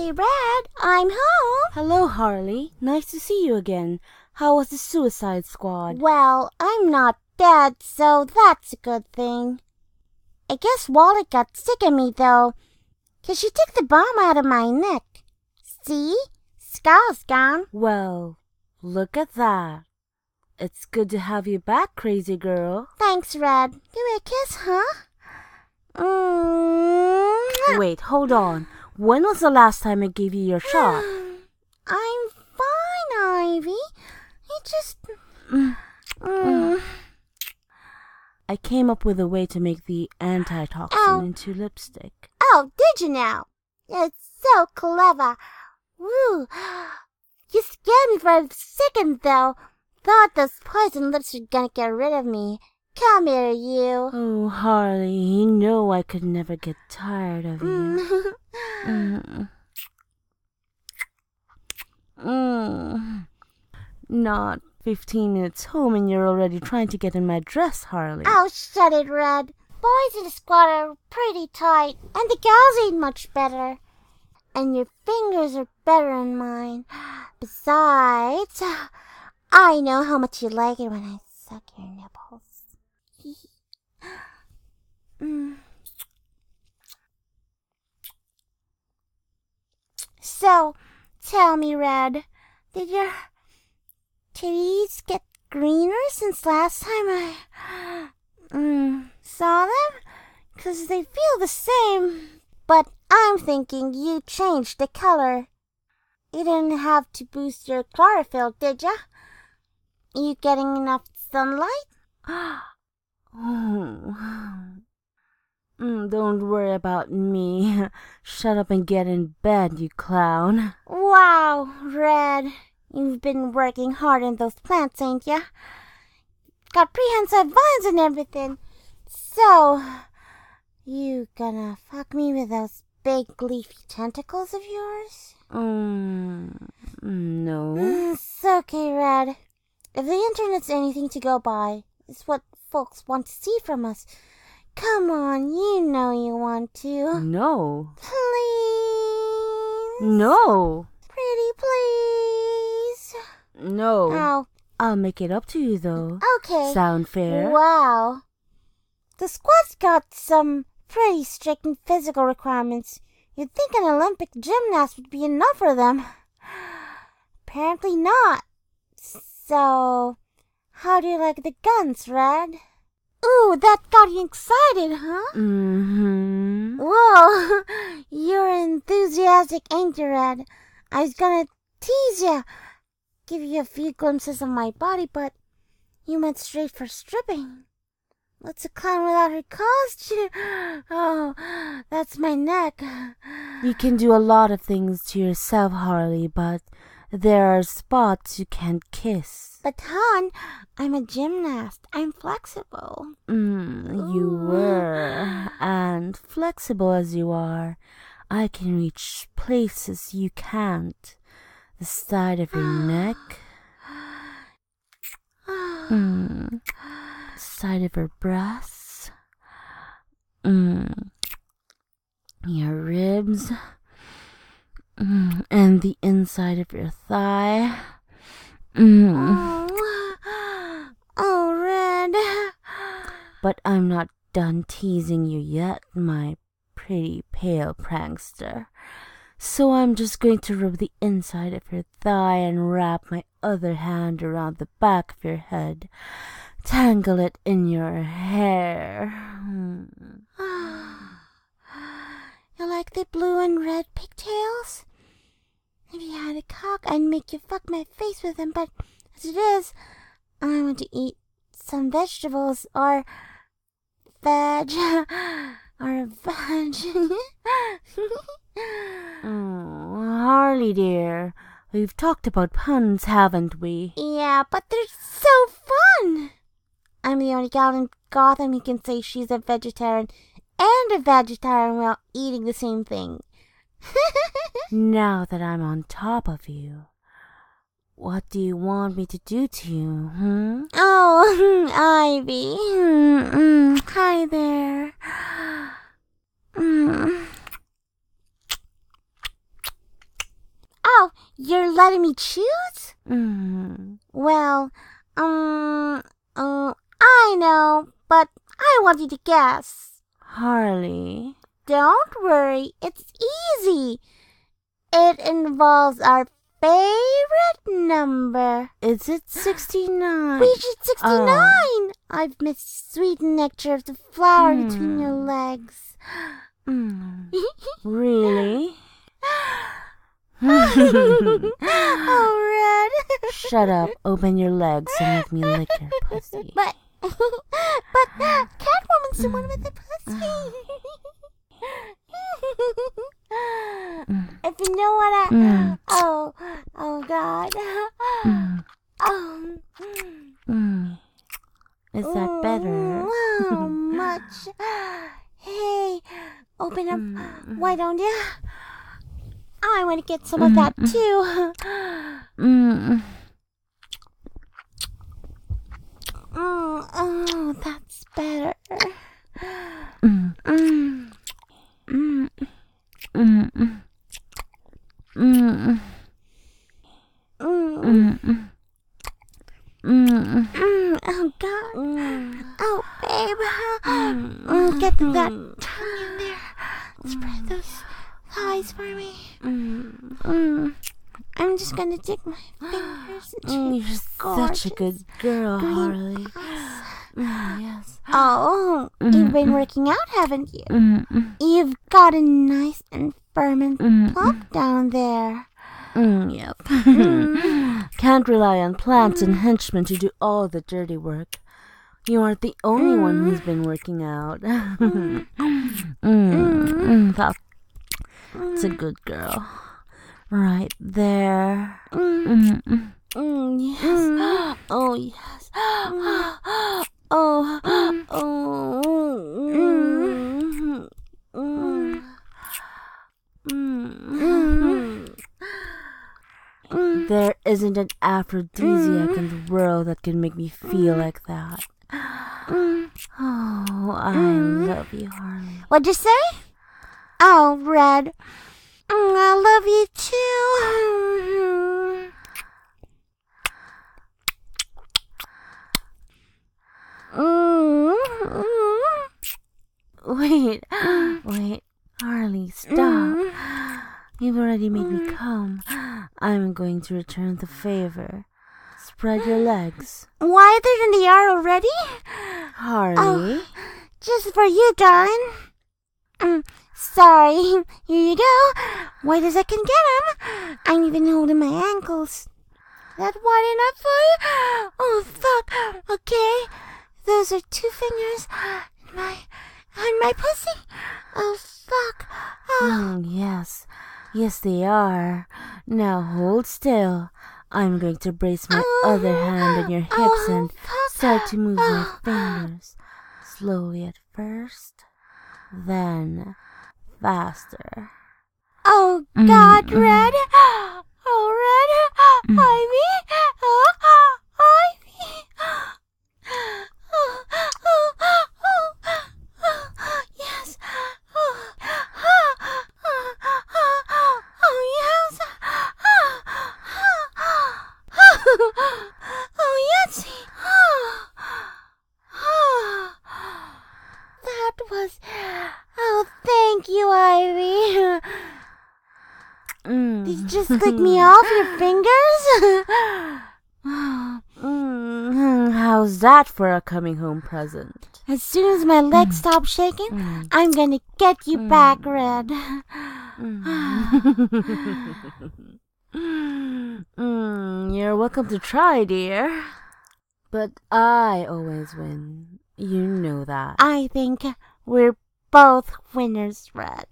Hey, Red, I'm home. Hello, Harley. Nice to see you again. How was the Suicide Squad? Well, I'm not dead, so that's a good thing. I guess Wally got sick of me, though, 'cause she took the bomb out of my neck. See? Scar's gone. Well, look at that. It's good to have you back, crazy girl. Thanks, Red. Give me a kiss, huh? Wait, hold on. When was the last time I gave you your shot? I'm fine, Ivy. It just... I came up with a way to make the antitoxin into lipstick. Oh, did you now? It's so clever. Woo! You scared me for a second, though. Thought those poison lips were gonna get rid of me. Come here, you. Oh, Harley, you know I could never get tired of you. Not 15 minutes home and you're already trying to get in my dress, Harley. Oh, shut it, Red. Boys in the squad are pretty tight, and the gals ain't much better. And your fingers are better than mine. Besides, I know how much you like it when I suck your nipples. So, tell me, Red, did your titties get greener since last time I saw them? 'Cause they feel the same, but I'm thinking you changed the color. You didn't have to boost your chlorophyll, did ya? You getting enough sunlight? Don't worry about me. Shut up and get in bed, you clown. Wow, Red. You've been working hard on those plants, ain't ya? Got prehensile vines and everything. So, you gonna fuck me with those big leafy tentacles of yours? No. It's okay, Red. If the internet's anything to go by, it's what folks want to see from us. Come on, you know you want to. No. Please. No. Pretty please. No. Oh. I'll make it up to you, though. Okay. Sound fair? Wow. The squad's got some pretty strict physical requirements. You'd think an Olympic gymnast would be enough for them. Apparently not. So, how do you like the guns, Red? Ooh, that got you excited, huh? Whoa, you're enthusiastic, ain't you, Red? I was gonna tease you, give you a few glimpses of my body, but you went straight for stripping. What's a clown without her costume? Oh, that's my neck. You can do a lot of things to yourself, Harley, but there are spots you can't kiss. But, hon, I'm a gymnast. I'm flexible. You were. And flexible as you are, I can reach places you can't. The side of your neck. Side of her breasts. Your ribs. And the inside of your thigh. Oh, Red. But I'm not done teasing you yet, my pretty pale prankster. So I'm just going to rub the inside of your thigh and wrap my other hand around the back of your head. Tangle it in your hair. You like the blue and red pigtails? If you had a cock, I'd make you fuck my face with them, but as it is, I want to eat some vegetables or veg. Harley dear, we've talked about puns, haven't we? Yeah, but they're so fun. I'm the only gal in Gotham who can say she's a vegetarian and a vegetarian while eating the same thing. Now that I'm on top of you, what do you want me to do to you, Oh, Ivy. Hi there. You're letting me choose? Mm. Well, I know, but I want you to guess. Harley. Don't worry, it's easy. It involves our favorite number. Is it 69? We should 69. I've missed sweet nectar of the flower between your legs. Really? Oh, Red. Shut up. Open your legs and make me lick your pussy. But Catwoman's the one with the pussy. If you know what oh God. Is that better? How much? Hey, open up. Why don't you? I want to get some of that too. Oh, that's better. Oh God. Oh babe. Get that tongue in there. Spread those thighs for me. I'm just gonna dig my fingers into You're such a good girl, Harley. Yes. Oh, you've been working out, haven't you? You've gotten nice and firm and plump down there. Yep. Can't rely on plants and henchmen to do all the dirty work. You aren't the only one who's been working out. That's a good girl. Right there. Yes. Oh, yes. There isn't an aphrodisiac in the world that can make me feel like that. Oh, I love you, Harley. What'd you say? Oh, Red. I love you too. Wait, Harley, stop. You've already made me come. I'm going to return the favor. Spread your legs. Why, they're in the air already? Harley. Just for you, darling. Sorry. Here you go. Wait a second, get him. I'm even holding my ankles. That wide enough for you? Oh, fuck. Okay. Those are 2 fingers on my pussy. Oh, fuck. Oh. Yes. Yes, they are. Now hold still. I'm going to brace my other hand on your hips and start to move my fingers. Slowly at first, then faster. Oh, God, Red. Oh, Red. Ivy. Ivy. Yes. Oh, yes. Oh, yes. That was... Oh, thank you, Ivy. Did you just lick me off your fingers? How's that for a coming home present? As soon as my legs stop shaking, I'm gonna get you back, Red. You're welcome to try, dear. But I always win. You know that. I think we're both winners, Red.